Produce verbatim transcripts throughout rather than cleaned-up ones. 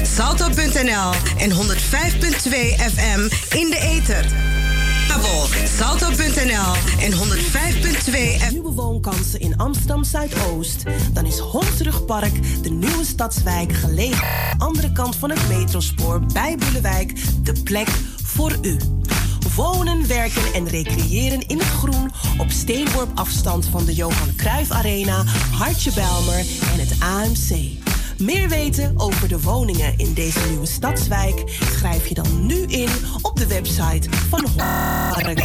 salto punt n l en honderd vijf komma twee F M in de ether. Kabel salto punt n l en honderd vijf komma twee F M. Nieuwe woonkansen in Amsterdam Zuidoost. Dan is Hondsrugpark de nieuwe stadswijk gelegen aan de andere kant van het metrospoor bij Boelewijk de plek voor u. Wonen, werken en recreëren in het groen op steenworp afstand van de Johan Cruijff Arena, Hartje Bijlmer en het A M C. Meer weten over de woningen in deze nieuwe stadswijk schrijf je dan nu in op de website van Hondsrugpark.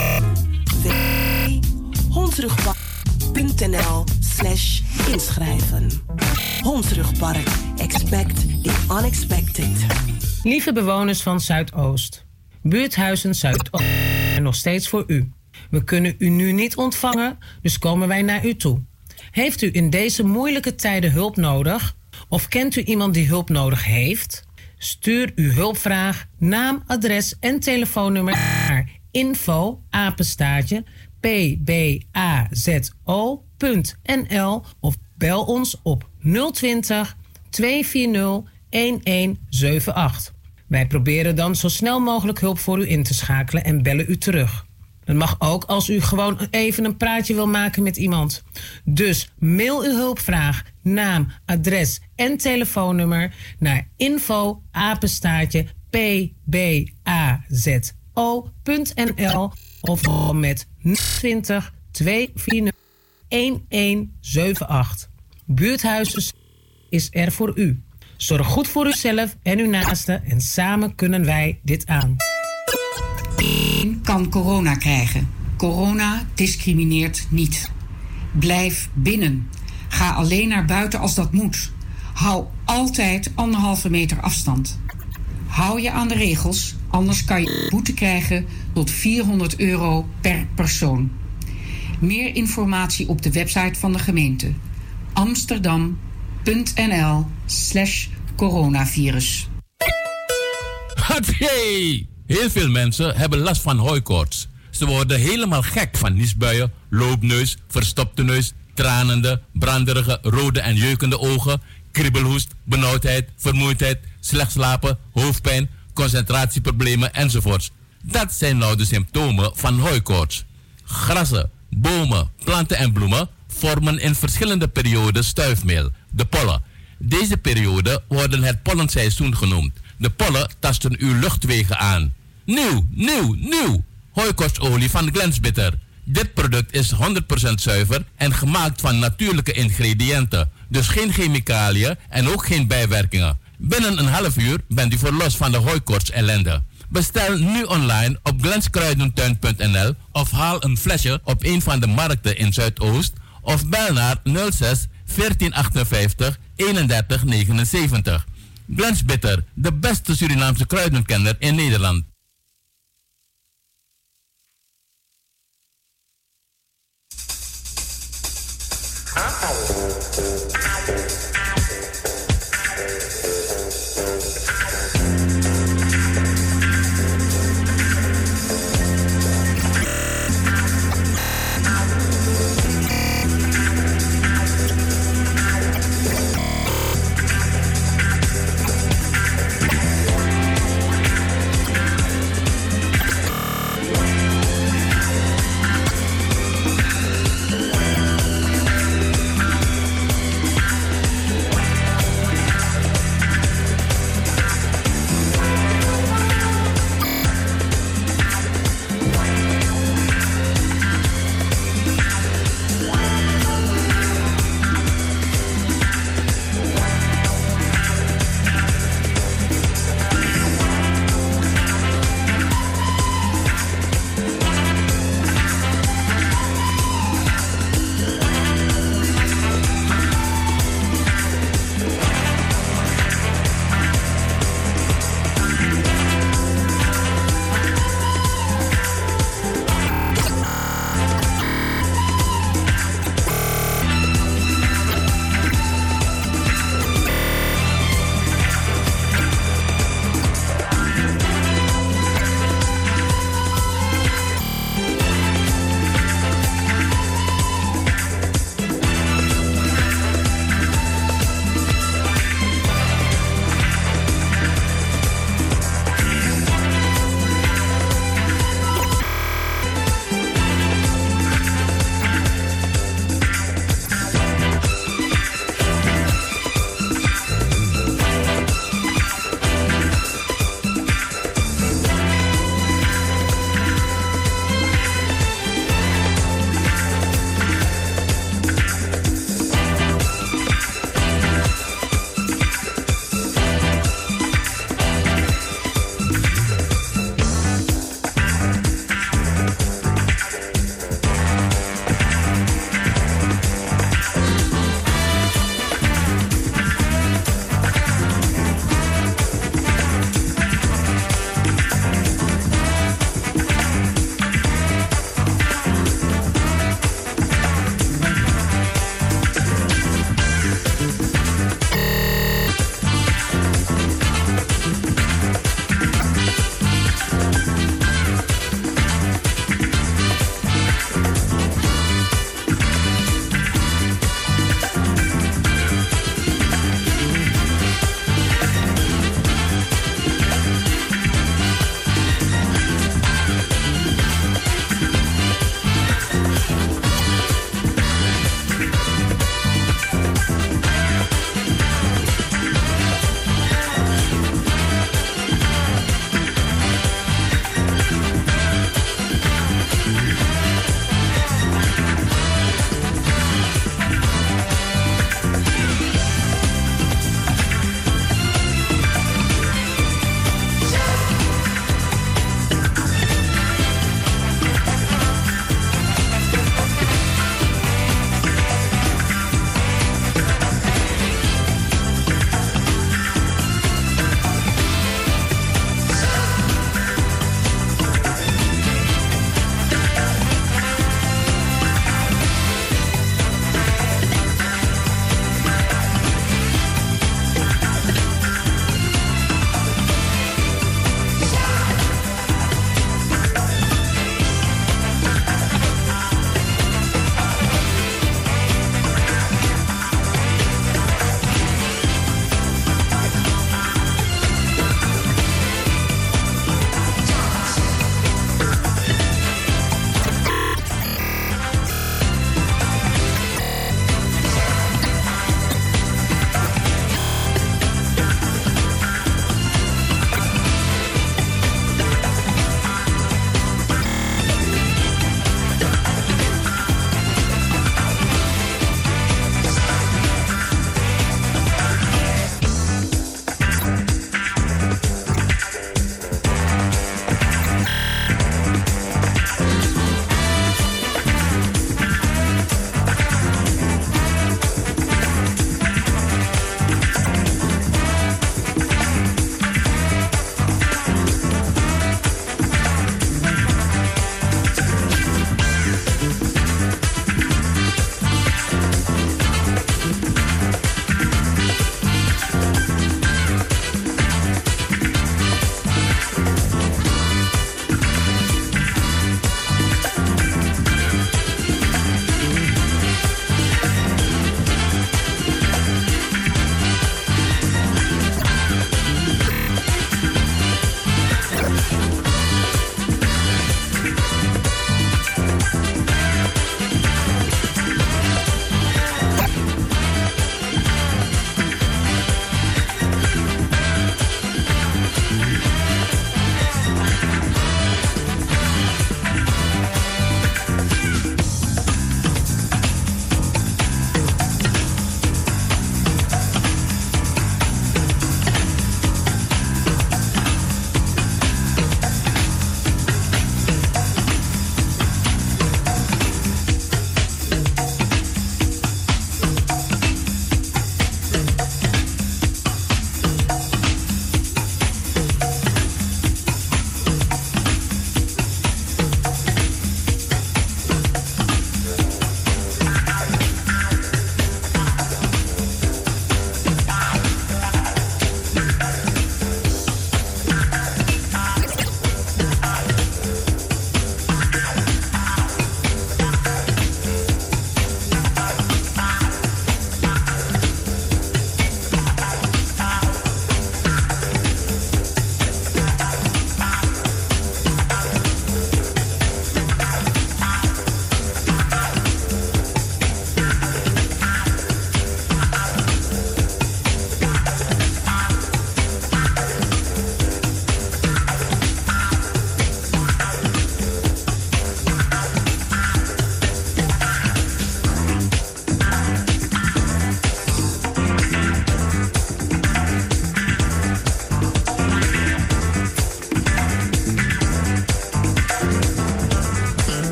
hondsrugpark punt n l slash inschrijven. Hondsrugpark. Expect the unexpected. Lieve bewoners van Zuidoost. Buurthuizen Zuidoost er nog steeds voor u. We kunnen u nu niet ontvangen, dus komen wij naar u toe. Heeft u in deze moeilijke tijden hulp nodig? Of kent u iemand die hulp nodig heeft? Stuur uw hulpvraag, naam, adres en telefoonnummer naar info apenstaartje p b a z o punt n l of bel ons op nul twintig, twee vier nul, een een zeven acht. Wij proberen dan zo snel mogelijk hulp voor u in te schakelen en bellen u terug. Dat mag ook als u gewoon even een praatje wil maken met iemand. Dus mail uw hulpvraag, naam, adres en telefoonnummer naar info apenstaartje p b a z o punt n l of met nul twintig, twee vier nul, een een zeven acht. Buurthuizen is er voor u. Zorg goed voor uzelf en uw naasten en samen kunnen wij dit aan. Iedereen kan corona krijgen. Corona discrimineert niet. Blijf binnen. Ga alleen naar buiten als dat moet. Hou altijd anderhalve meter afstand. Hou je aan de regels, anders kan je boete krijgen tot vierhonderd euro per persoon. Meer informatie op de website van de gemeente. amsterdam punt n l slash coronavirus. Hatsé! Heel veel mensen hebben last van hooikoorts. Ze worden helemaal gek van niesbuien, loopneus, verstopte neus, tranende, branderige, rode en jeukende ogen, kriebelhoest, benauwdheid, vermoeidheid, slecht slapen, hoofdpijn, concentratieproblemen enzovoorts. Dat zijn nou de symptomen van hooikoorts. Grassen, bomen, planten en bloemen vormen in verschillende perioden stuifmeel, de pollen. Deze perioden worden het pollenseizoen genoemd. De pollen tasten uw luchtwegen aan. Nieuw, nieuw, nieuw! Hooikoortsolie van Glensbitter. Dit product is honderd procent zuiver en gemaakt van natuurlijke ingrediënten. Dus geen chemicaliën en ook geen bijwerkingen. Binnen een half uur bent u verlost van de hooikoorts ellende. Bestel nu online op glenskruidentuin punt n l of haal een flesje op een van de markten in Zuidoost of bel naar nul zes veertien achtenvijftig eenendertig negenenzeventig. Glensbitter, de beste Surinaamse kruidenkenner in Nederland.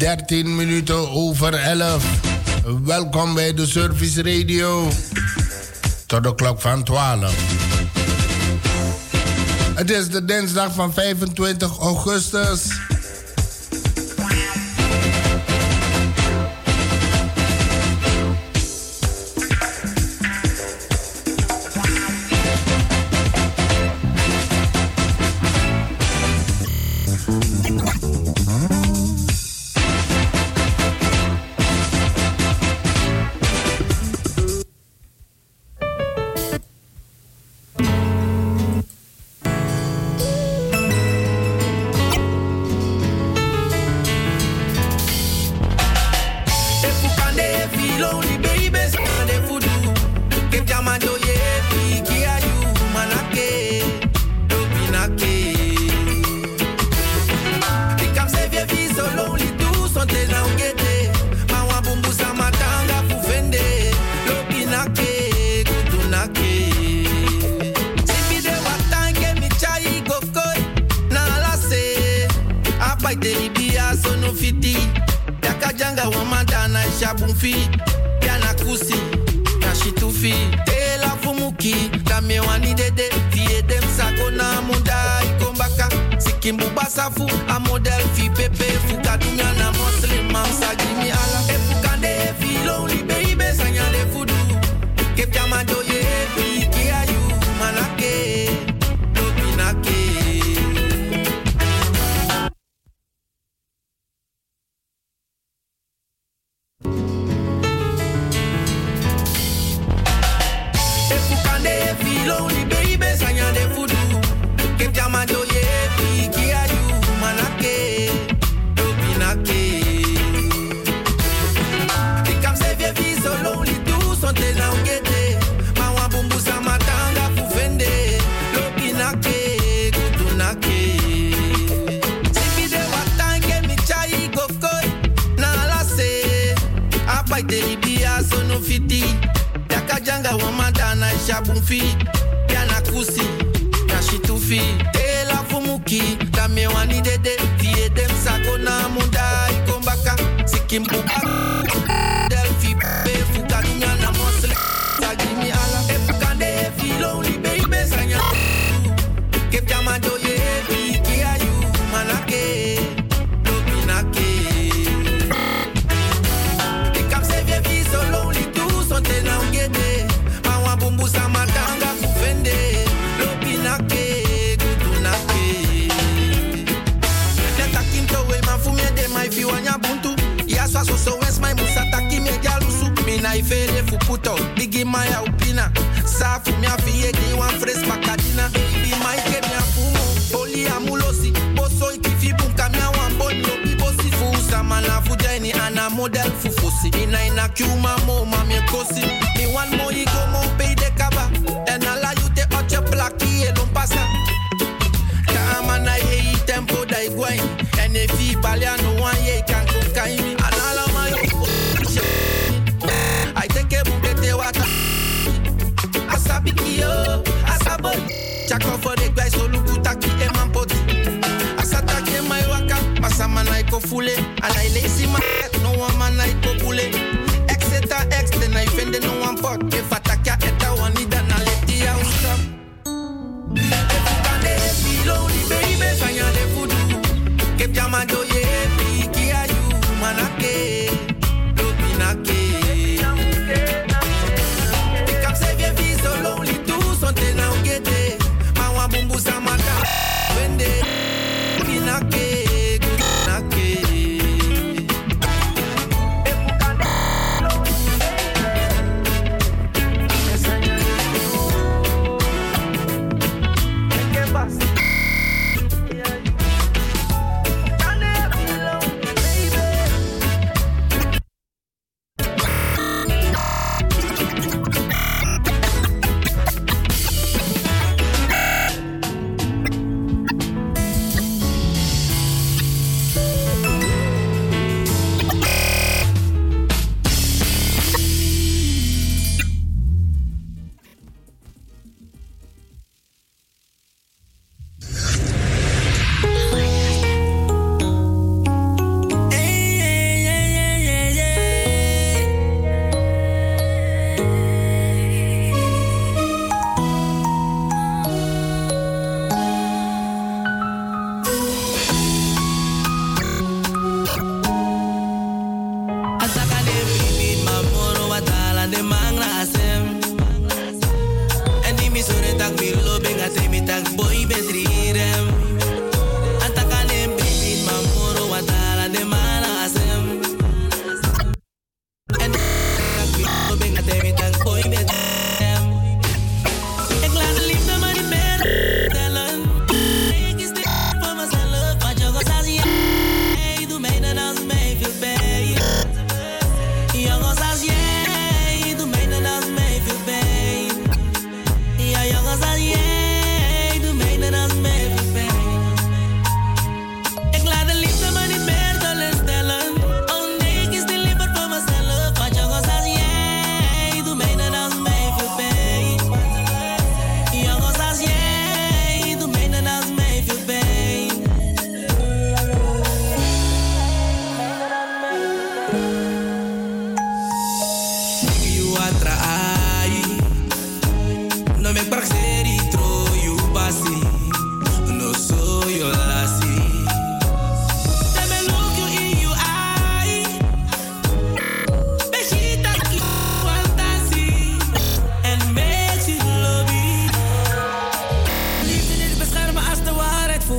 dertien minuten over elf. Welkom bij de Service Radio. Tot de klok van twaalf. Het is de dinsdag van vijfentwintig augustus.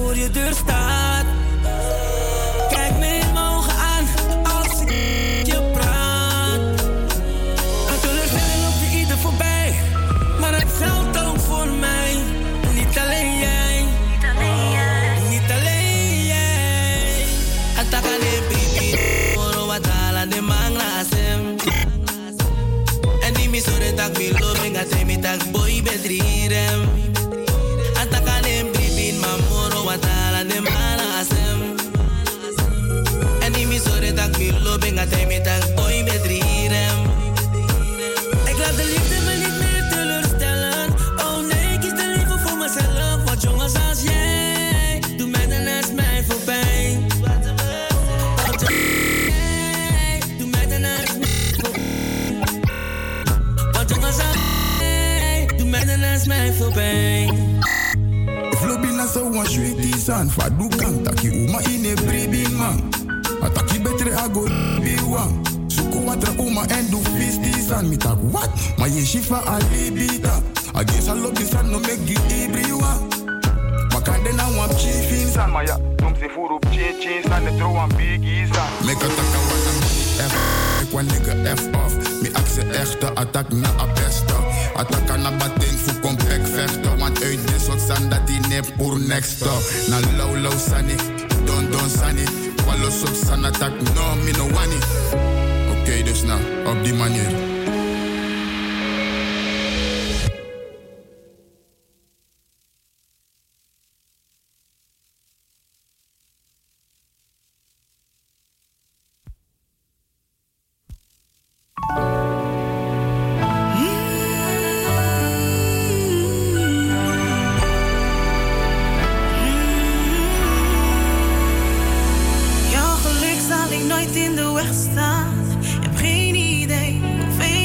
voor je deur staat. Kijk me in mijn ogen aan als ik je praat. Een teleurstelling loopt je ieder voorbij, maar het geldt ook voor mij. Niet alleen jij, niet alleen jij, niet alleen jij. Ataka de baby, oro watala de mangrasem. En die mi sore tak mi lo benga te mi tak boy bedrirem. Ataka de baby, mamoro watala de mangrasem. En die mi sore tak mi lo benga te mi tak boy bedrirem. Ik laat de liefde me niet meer teleurstellen. Oh nee, ik kies de liefde voor mezelf. Want jongens als jij, doe mij dan naast mij voorbij. Want jij, doe mij dan naast mij voorbij. Want jongens als jij, doe mij dan naast mij voorbij. Flobina so wan shwiti san fa du kan taki uma ine bribing man. Ataki betre ago biwang. Suku watra uma en du fisti san mi tak what? Ma ye shifa alibita. Agesa lobi san no make you ibriwa. Makande na wan chiefin san ma ya. Tum se furu chin chin san ne throw wan biggie san. Make a taka wana F. Ik wan nigga F off. Mi akse echte attack na a beste. Attack na batting fu compact vechten. Want uit dit soort san dat die ne pour next up. Na low low sani. Don don sani. Wallo sop san attack no mi no wani. Oké okay, dus nou, op die manier. Jouw geluk zal ik nooit in de weg staan. Heb geen idee hoeveel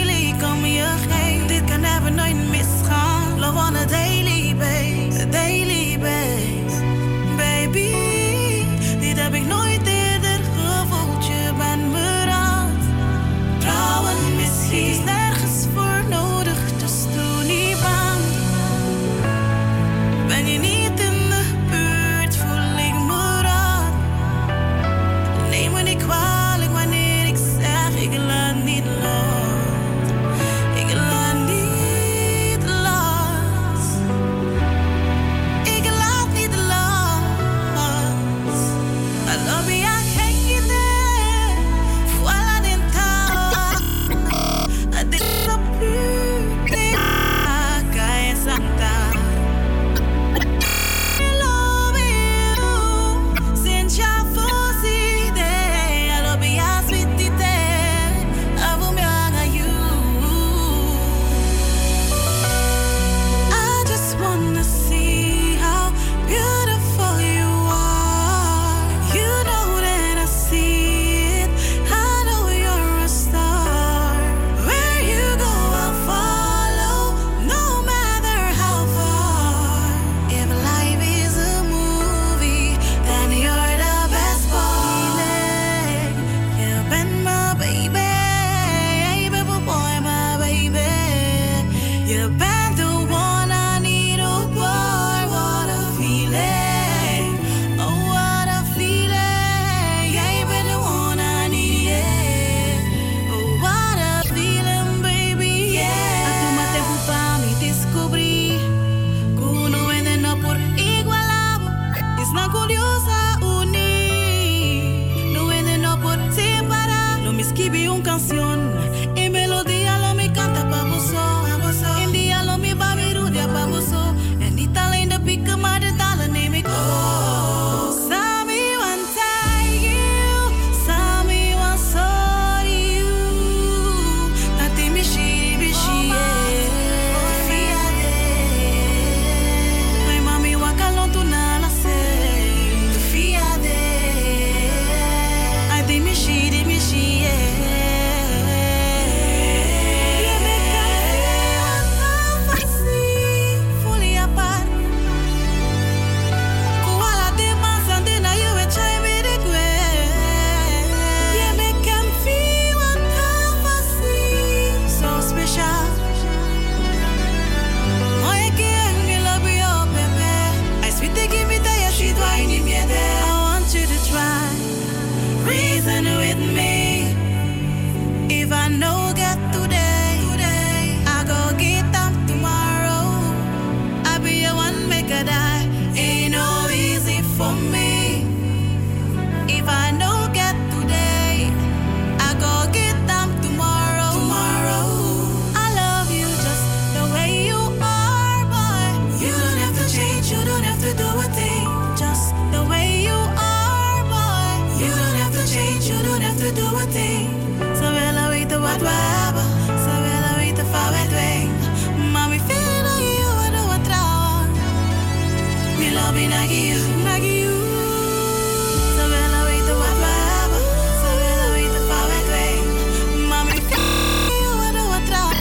nieuwe ding. Ze willen weten wat we hebben. Ze willen weten van het ween. Mami, veel naar je, we doen het trouwen. We lobby naar je, naar je. Ze willen weten wat we hebben. Ze willen weten van het ween. Mami, veel naar je, we doen het trouwen.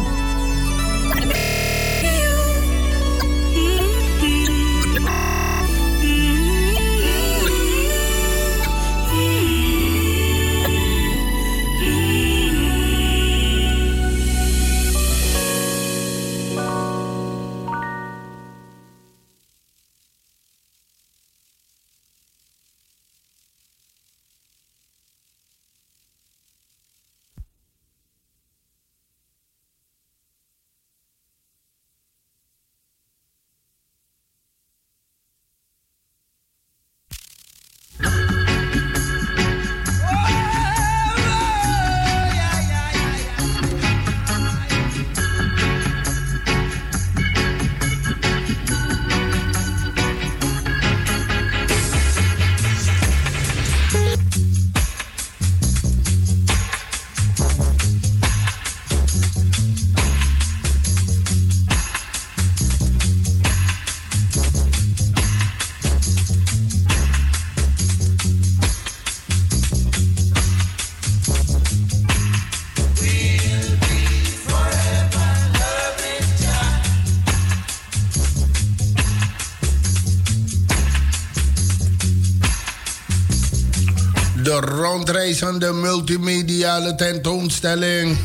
De rondreizende multimediale tentoonstelling.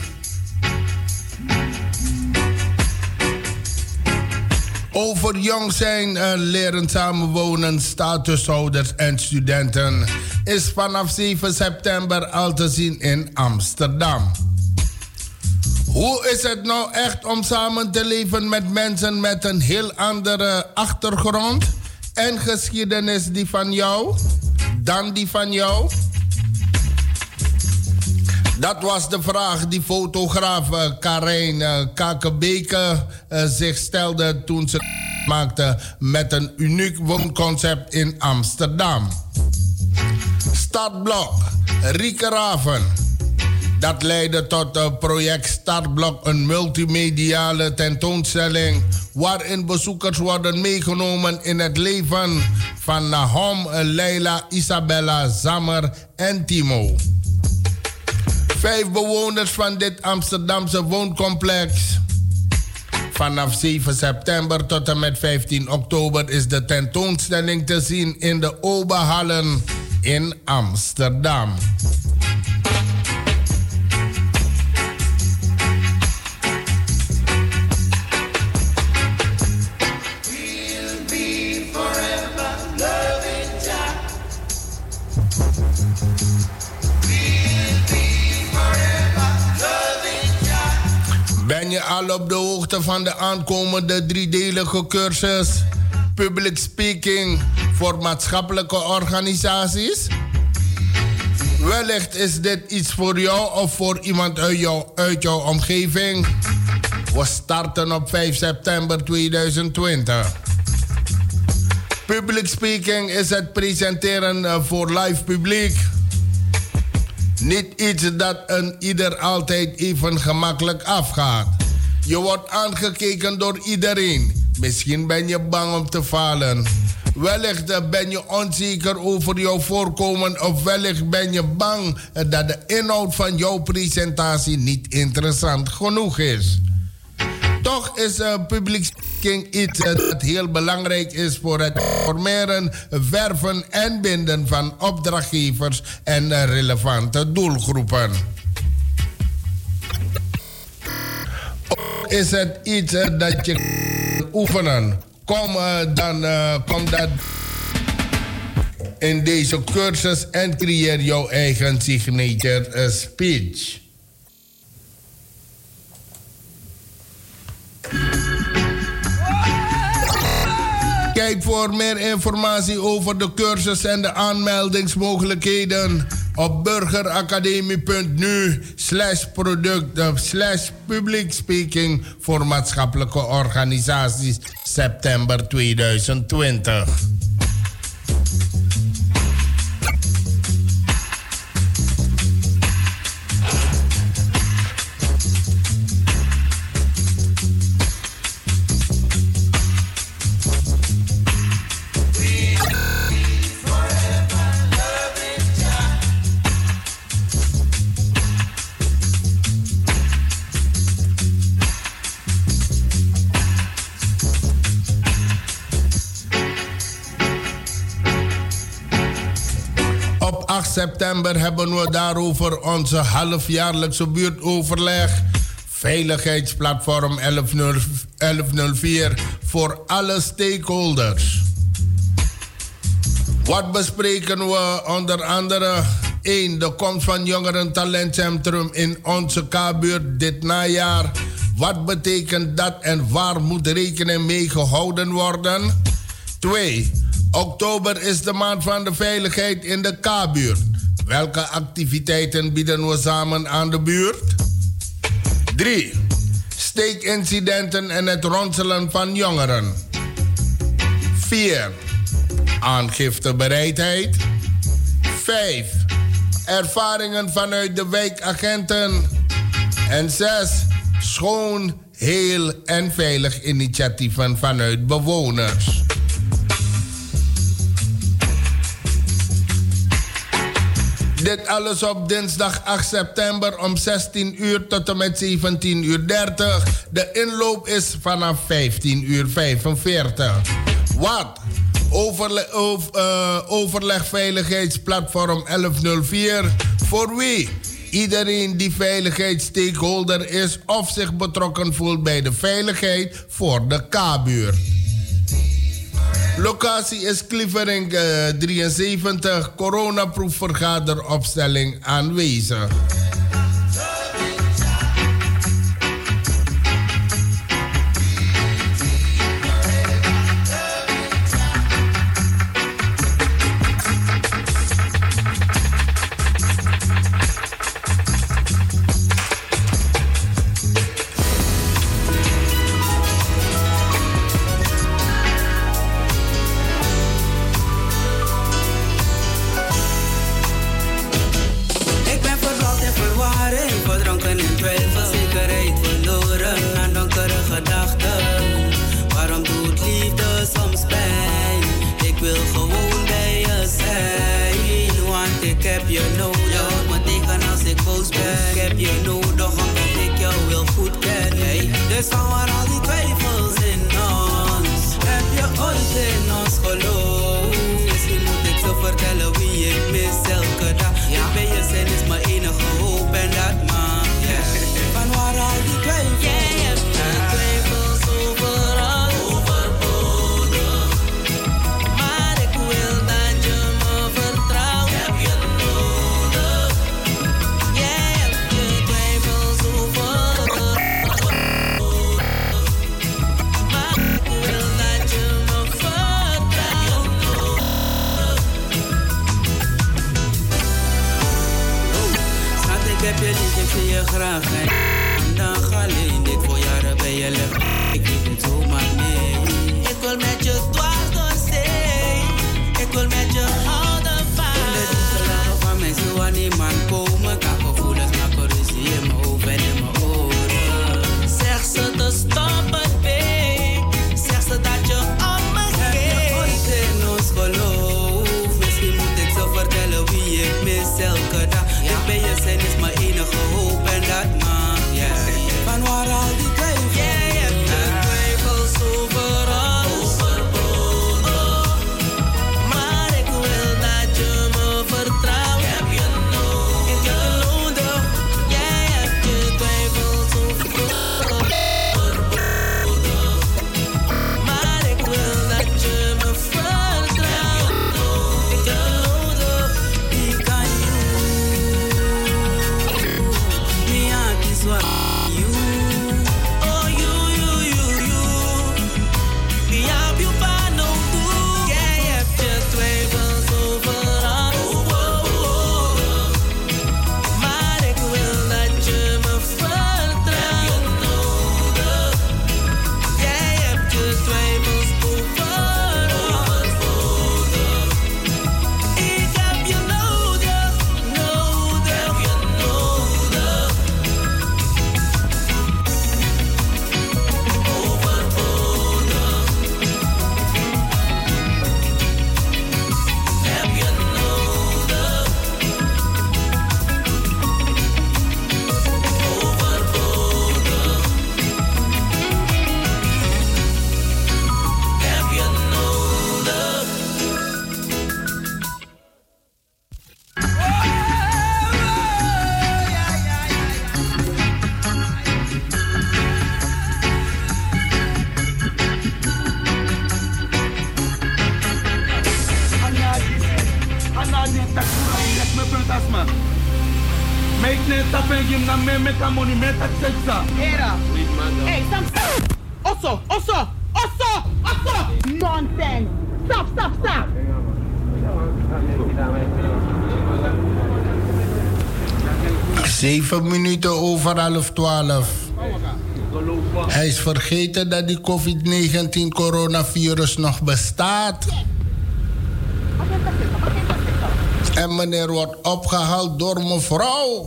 Over jong zijn en leren samenwonen, statushouders en studenten is vanaf zeven september al te zien in Amsterdam. Hoe is het nou echt om samen te leven met mensen met een heel andere achtergrond en geschiedenis die van jou dan die van jou? Dat was de vraag die fotograaf uh, Karijn uh, Kakebeke uh, zich stelde toen ze maakte met een uniek woonconcept in Amsterdam. Startblok, Rieke Raven. Dat leidde tot het project Startblok, een multimediale tentoonstelling waarin bezoekers worden meegenomen in het leven van Nahom, Leila, Isabella, Zammer en Timo. Vijf bewoners van dit Amsterdamse wooncomplex. Vanaf zeven september tot en met vijftien oktober is de tentoonstelling te zien in de Oberhallen in Amsterdam. Ben je al op de hoogte van de aankomende driedelige cursus Public Speaking voor maatschappelijke organisaties? Wellicht is dit iets voor jou of voor iemand uit, jou, uit jouw omgeving. We starten op vijf september tweeduizend twintig. Public Speaking is het presenteren voor live publiek. Niet iets dat een ieder altijd even gemakkelijk afgaat. Je wordt aangekeken door iedereen. Misschien ben je bang om te falen. Wellicht ben je onzeker over jouw voorkomen of wellicht ben je bang dat de inhoud van jouw presentatie niet interessant genoeg is. Toch is uh, public speaking iets uh, dat heel belangrijk is voor het informeren, werven en binden van opdrachtgevers en uh, relevante doelgroepen. Ook is het iets uh, dat je kan oefenen. Kom uh, dan uh, kom dat in deze cursus en creëer jouw eigen signature uh, speech. Kijk voor meer informatie over de cursus en de aanmeldingsmogelijkheden op burgeracademie.nu slash product slash public speaking voor maatschappelijke organisaties september tweeduizend twintig. acht september hebben we daarover onze halfjaarlijkse buurtoverleg. Veiligheidsplatform elf nul vier voor alle stakeholders. Wat bespreken we onder andere? één. De komst van Jongeren Talentcentrum in onze K-buurt dit najaar. Wat betekent dat en waar moet rekening mee gehouden worden? twee. Oktober is de maand van de veiligheid in de K-buurt. Welke activiteiten bieden we samen aan de buurt? drie. Steekincidenten en het ronselen van jongeren. vier. Aangiftebereidheid. vijf. Ervaringen vanuit de wijkagenten. En zes. Schoon, heel en veilig initiatieven vanuit bewoners. Dit alles op dinsdag acht september om zestien uur tot en met zeventien uur dertig. De inloop is vanaf vijftien uur vijfenveertig. Wat? Overle- over, uh, overlegveiligheidsplatform elf nul vier. Voor wie? Iedereen die veiligheidsstakeholder is of zich betrokken voelt bij de veiligheid voor de K-buurt. Locatie is Klievering uh, drieënzeventig, coronaproefvergaderopstelling aanwezig. Van waar al die twijfels? Yeah, yeah. Twijfels over was man. Make ne tapen gim na me make a money me tak seksa. Era. Hey, stop, stop. Osso, osso, osso, osso. Nonsense. Stop, stop, stop. Zeven minuten over half twaalf. Hij is vergeten dat die covid negentien coronavirus nog bestaat. En meneer wordt opgehaald door mevrouw.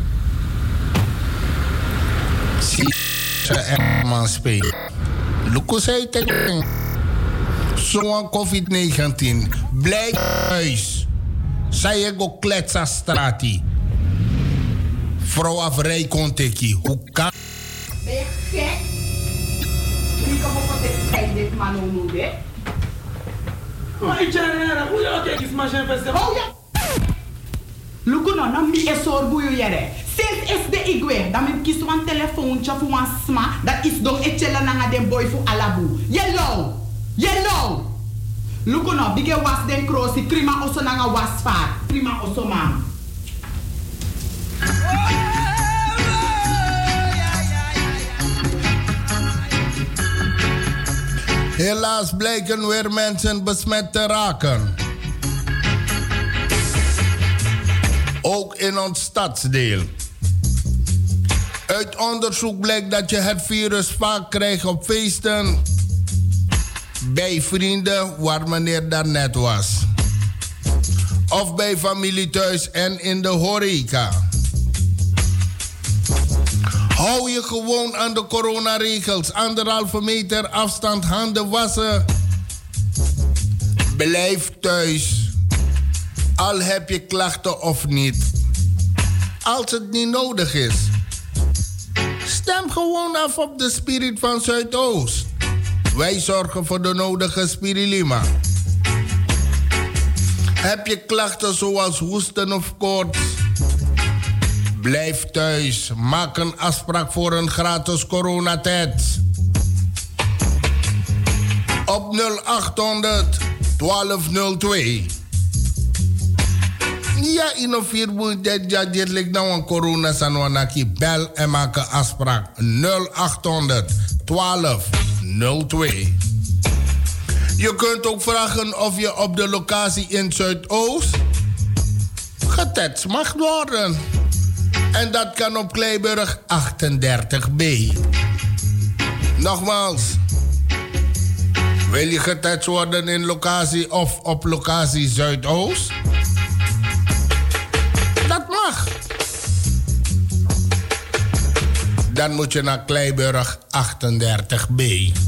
Zie ze echt man spelen. Luko zei tegen zo'n covid negentien. Blijf thuis. Zij je go kletsa strati. Vrouw afrij konteki. Hoe kan... Ben je gek? Ik kan ook altijd dit man hoe hè? Maar ik zeg hoe je ook is maar geen festival. Oh ja. Luko no, nam mi esor buyo yere. Sinds is de igwe, dan mi kies wan telefoontje voor wan sma, dat is don etchela nanga den boy voor alabu. Yellow, yellow. Luko no, bige was den krosi, prima oso nanga was vaar, prima oso man. Helaas blijken weer mensen besmet te raken. Ook in ons stadsdeel. Uit onderzoek blijkt dat je het virus vaak krijgt op feesten, bij vrienden waar meneer daarnet was, of bij familie thuis en in de horeca. Hou je gewoon aan de coronaregels. Anderhalve meter afstand, handen wassen. Blijf thuis. Al heb je klachten of niet. Als het niet nodig is. Stem gewoon af op de Spirit van Zuidoost. Wij zorgen voor de nodige Spirilima. Heb je klachten zoals hoesten of koorts? Blijf thuis. Maak een afspraak voor een gratis coronatest. Op nul achthonderd twaalf nul twee. Ja, in of vier moet je dit ligt nou een corona sanwanaki. Bel en maak een afspraak. nul achthonderd twaalf nul twee. Je kunt ook vragen of je op de locatie in Zuidoost getest mag worden. En dat kan op Kleiburg achtendertig B. Nogmaals. Wil je getest worden in locatie of op locatie Zuidoost? Dat mag. Dan moet je naar Kleiburg achtendertig B.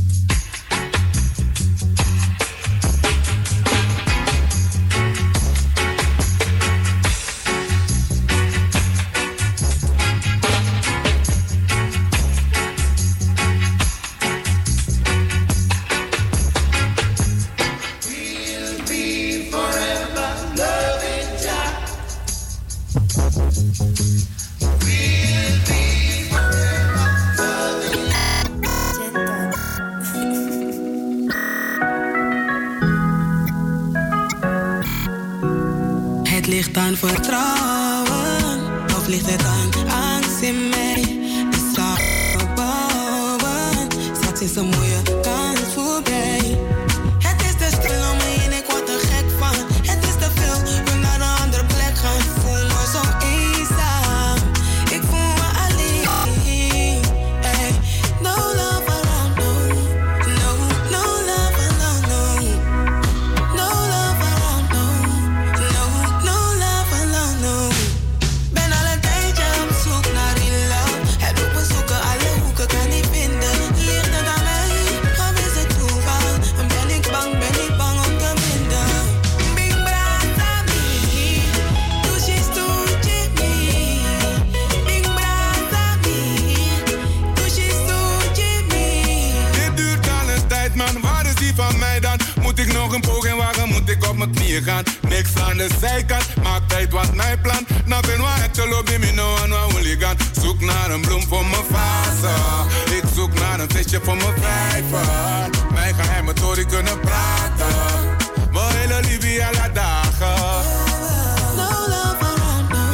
Het ligt aan vertrouwen, of ligt het aan angst in mij? De slag bouwen, straks is een mooie kans voorbij. Het is te stil om me heen, ik word er gek van. Het is te veel, wil naar een andere plek gaan. Voel me zo eenzaam, ik voel me alleen. Hey, no love around, no, no, no love around, no, no love around, no, no, no love around, no. Ben al een tijdje op zoek naar real love. Het op bezoeken, alle hoeken kan niet vinden. Ligt het aan mij, of is het toeval? Ben ik bang, ben ik bang om te vinden. Big brata me, douches toetje me. Big brata me, douches toetje me. Dit duurt al een tijd, man. Waar is die van mij dan? Moet ik nog een poging wagen? Moet ik op mijn knieën gaan? Niks aan de zijkant, maak tijd wat mijn plan. Nou ben waar het te lobby, me no aan waar hooligan. Zoek naar een bloem voor mijn fase. Ik zoek naar een visje voor mijn vijver. Mijn geheimen tory kunnen praten. Mijn hele liefie alle dagen. No love around, no,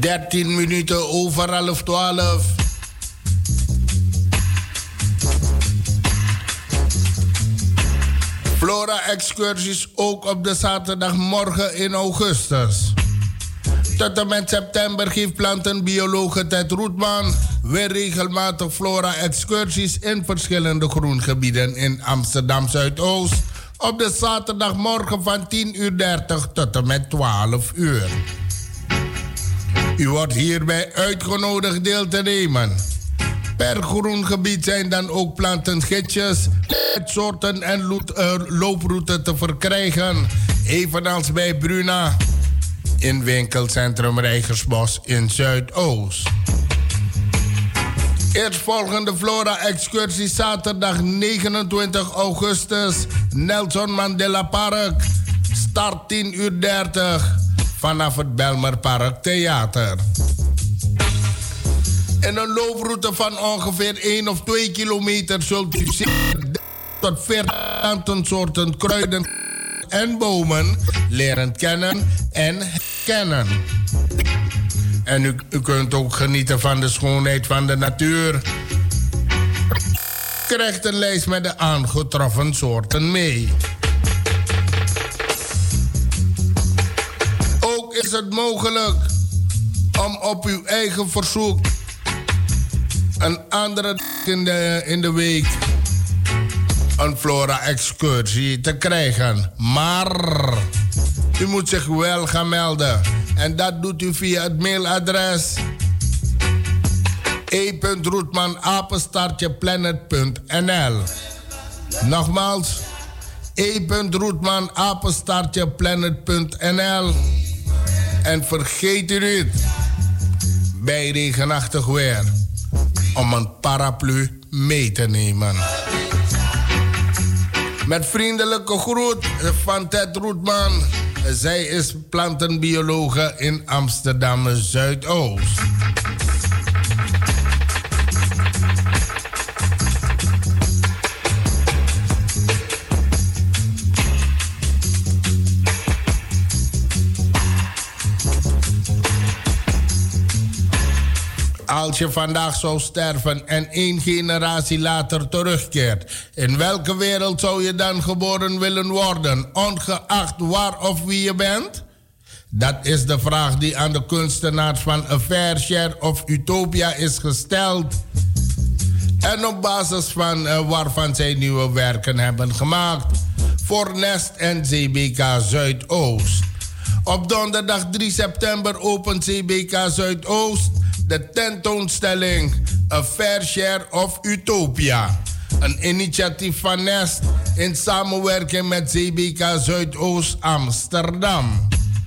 dertien minuten over half twaalf. Flora-excursies ook op de zaterdagmorgen in augustus. Tot en met september geeft plantenbiologe Ted Roetman weer regelmatig flora-excursies in verschillende groengebieden in Amsterdam Zuidoost op de zaterdagmorgen van tien uur dertig tot en met twaalf uur. U wordt hierbij uitgenodigd deel te nemen. Per groengebied zijn dan ook plantengidsjes, soorten en loot, uh, looproute te verkrijgen, evenals bij Bruna in winkelcentrum Rijgersbos in Zuidoost. Eerstvolgende Flora-excursie zaterdag negenentwintig augustus, Nelson Mandela Park, start tien uur dertig vanaf het Belmerpark Theater. In een looproute van ongeveer één of twee kilometer zult u tot veertig soorten kruiden en bomen leren kennen en herkennen. En u, u kunt ook genieten van de schoonheid van de natuur. Krijgt een lijst met de aangetroffen soorten mee. Ook is het mogelijk om op uw eigen verzoek een andere dag in de, in de week een Flora-excursie te krijgen. Maar u moet zich wel gaan melden. En dat doet u via het mailadres e punt roetman apenstaartje planet punt n l. Nogmaals, e punt roetman apenstaartje planet punt n l. En vergeet u niet, bij regenachtig weer, om een paraplu mee te nemen. Met vriendelijke groet van Ted Roetman. Zij is plantenbiologe in Amsterdam Zuidoost. Als je vandaag zou sterven en één generatie later terugkeert, in welke wereld zou je dan geboren willen worden, ongeacht waar of wie je bent? Dat is de vraag die aan de kunstenaars van A Fair Share of Utopia is gesteld. En op basis van uh, waarvan zij nieuwe werken hebben gemaakt voor Nest en C B K Zuidoost. Op donderdag drie september opent C B K Zuidoost de tentoonstelling A Fair Share of Utopia. Een initiatief van Nest in samenwerking met C B K Zuidoost Amsterdam.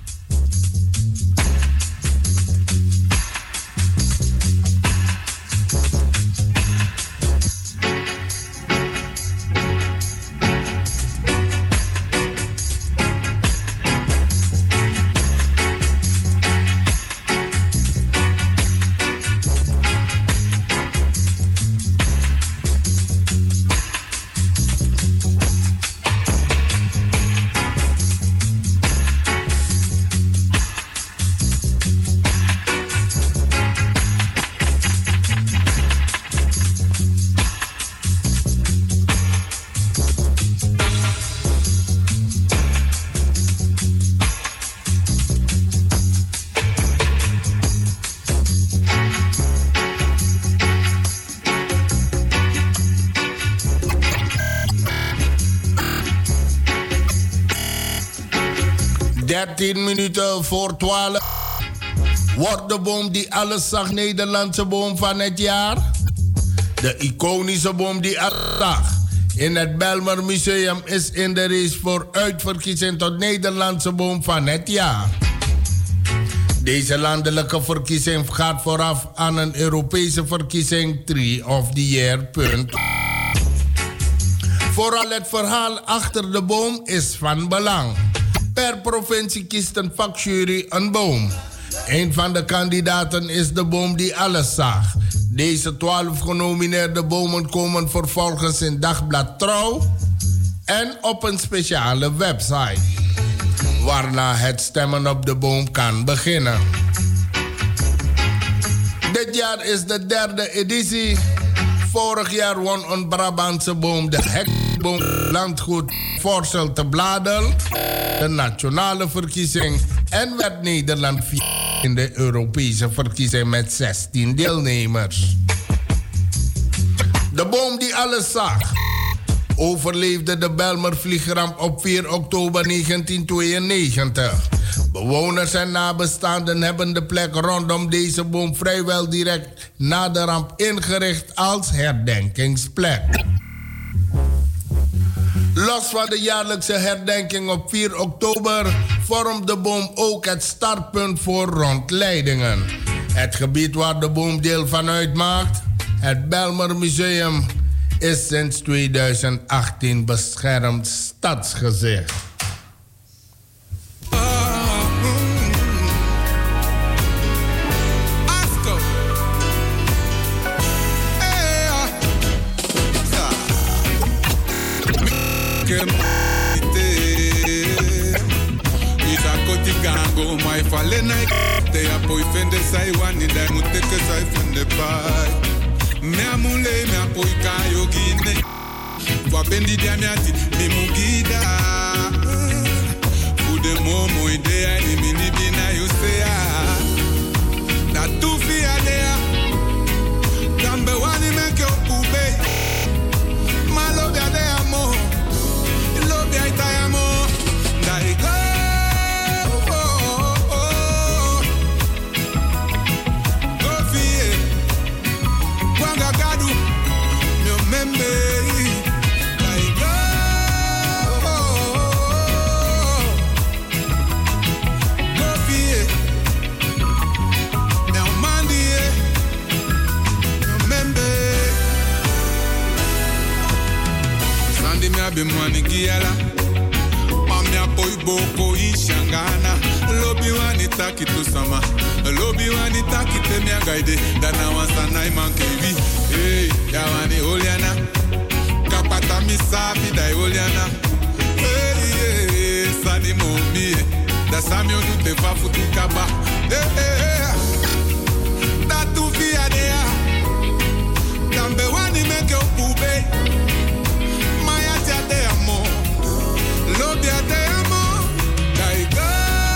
dertien minuten voor twaalf wordt de boom die alles zag Nederlandse boom van het jaar. De iconische boom die alles zag in het Belmer Museum is in de race voor uitverkiezing tot Nederlandse boom van het jaar. Deze landelijke verkiezing gaat vooraf aan een Europese verkiezing Tree of the Year. Punt. Vooral het verhaal achter de boom is van belang. Per provincie kiest een vakjury een boom. Een van de kandidaten is de boom die alles zag. Deze twaalf genomineerde bomen komen vervolgens in Dagblad Trouw en op een speciale website, waarna het stemmen op de boom kan beginnen. jaar is de derde editie. Vorig jaar won een Brabantse boom de hekboom landgoed Forsel te Bladel de nationale verkiezing en werd Nederland vierde in de Europese verkiezing met zestien deelnemers. De boom die alles zag overleefde de Bijlmervliegramp op vier oktober negentien tweeënnegentig. Bewoners en nabestaanden hebben de plek rondom deze boom vrijwel direct na de ramp ingericht als herdenkingsplek. Los van de jaarlijkse herdenking op vier oktober vormt de boom ook het startpunt voor rondleidingen. Het gebied waar de boom deel van uitmaakt, het Bijlmer Museum, is sinds tweeduizend achttien beschermd stadsgezicht. My fallen night, they are boyfriend, they say one in them, take a side from the pie. Me amule, me apoy kayo gine. Wapendi diamiati, me mugida. Fude momo idea, ni mini bina you say ah. Na tu fi adea. Kambe wani make yo kube. Ma love ya de amo. Love ya itayamo. Da iko. Bimwani giala Mamia boy boko ishangana Lobi wani taki to sama Lobi wani taki te mia gaide Dana wansana iman kevi Hey, ya wani oliana Kapata misabi dai oliana Hey, hey, sani momie Da samyo nu te fa futu kaba Hey, hey, hey Da tu fi adea Kambe wani meke okube te amo, Lobia te amo, Daiga.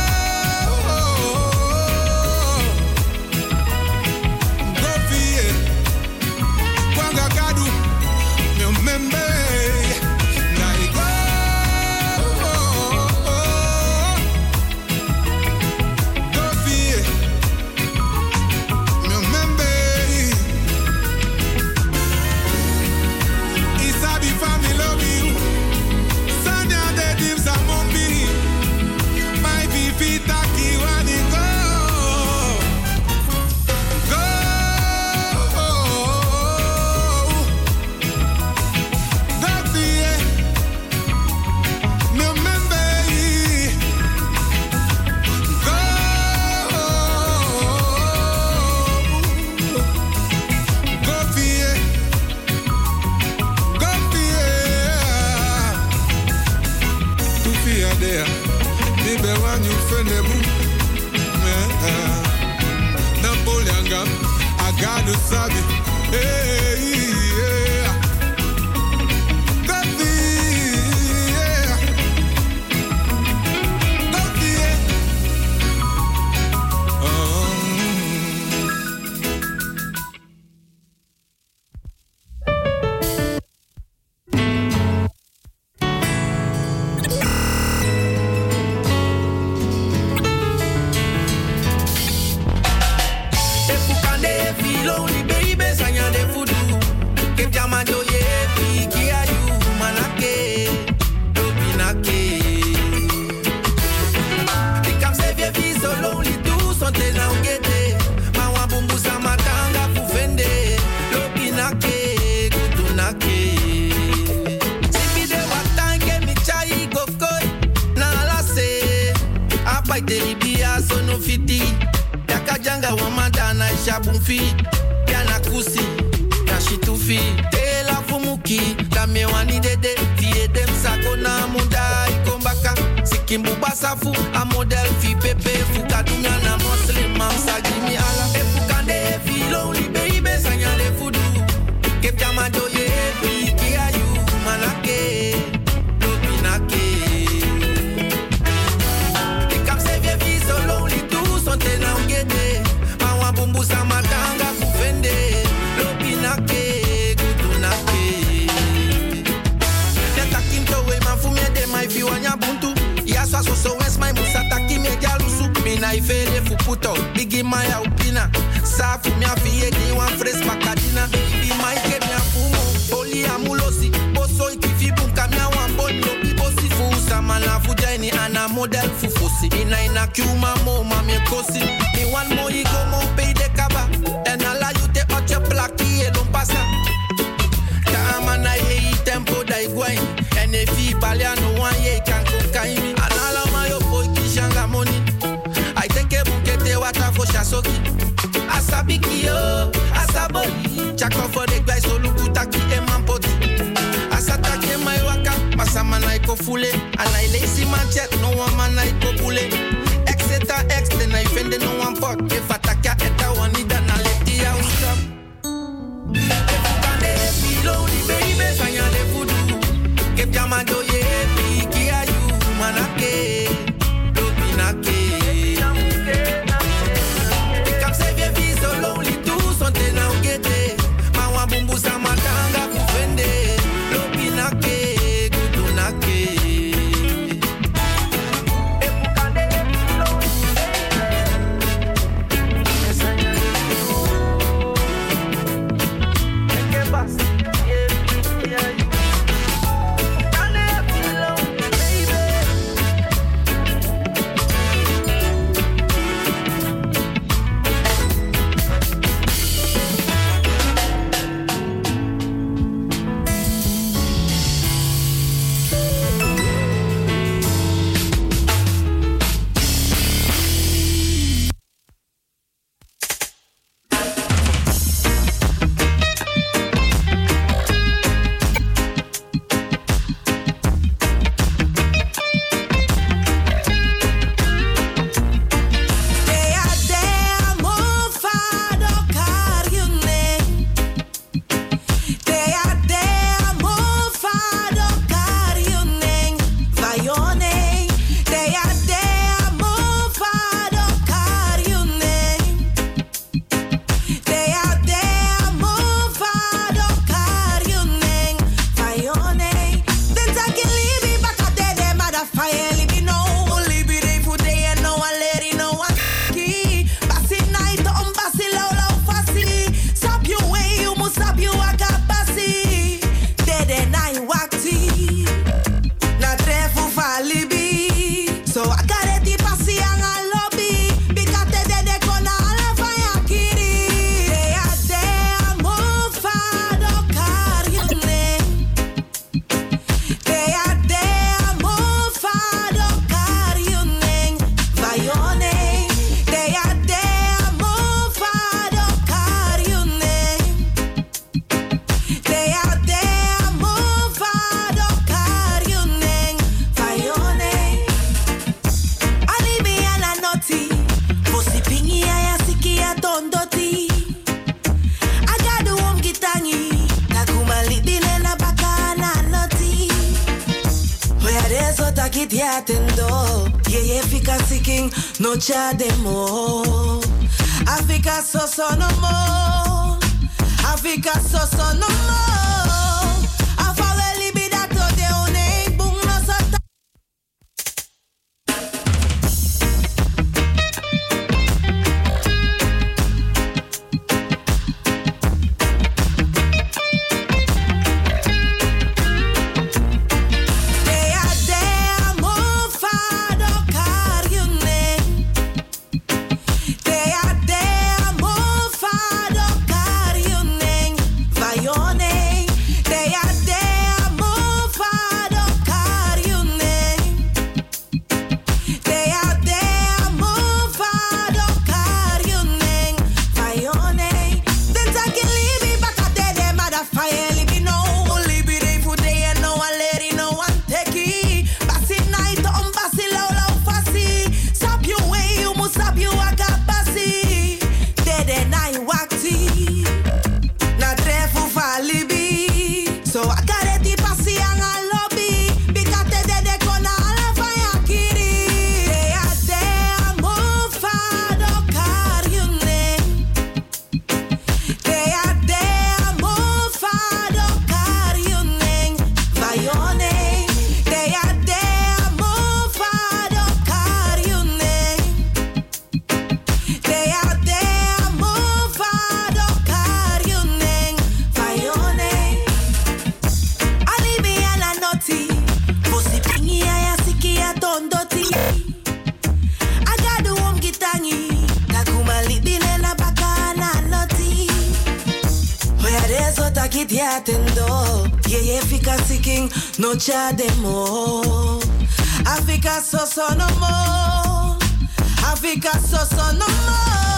Gofie, Wanga Gadu, meu membe, Daiga. Gofie, meu membe. Isabi family love you. My baby taki wani go go go fie me membe go go fie go fie tu fie there. Baby, when you feel the boom, Napoleon Gam, I got to sabi. Hey, yeah. Coffee, yeah. Coffee, yeah. Shabumfi, Yana Kusi, Yashitufi, Tela Fumuki, Tamewani Dede, Fiedem Sakona Muda, Ikombaka, Sikimbu Basafu, a model Fi Pepe, Fukadunga na Muslim, Mamsa Jimmy Ala, Efukande, Filon. mina ifere fu puto, bigi maya upina. Safu mi afie ki wan fres makadina. Baby my ke mi afumo, oli amulosi. Boso ikifi bunka mi awan bondo. Bibosi fu samana fu jaini ana model fu fusi. Ina ina kiuma mo mami kosi. Mi wan mo igo mo pay de kaba. En ala you te oche plaki e don pasa. Kama na ye tempo da igwai. En e fi balia no wan ye kan kokaimi. Anala ma yo boy ki shanga money. I take a bukete wata fo shasoki. Asabiki yo, asaboli. Chako for the guys so lukutaki e mampoti. Asatake my waka, masama na iko fule. Anai lazy man chat, no one man na iko bule. Exeta ex, then I fende no one pot. If ataka eta wanida na leti ya ustap. If ukande epi lonely baby, fanya le fudu. Kep jamado ye epi, kia you manake. Lopinake. Bumbu sama tanga kufende lopi nake gudu nake epukande epilo esanya eke basi yeah you kande epilo baby. No cha demo. Africa so so no more. Africa so so no more. Afa we libida to de one bung no so ta. Your name it ya tendo. Ye ye fika seeking no cha demo. Africa so so no more. Africa so so no more.